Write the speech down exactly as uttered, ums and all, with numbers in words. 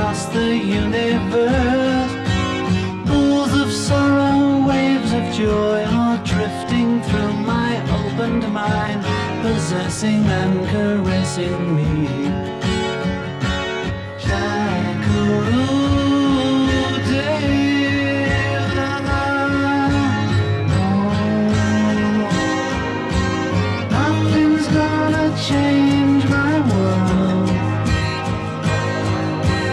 across the universe. Pools of sorrow, waves of joy are drifting through my opened mind, possessing and caressing me.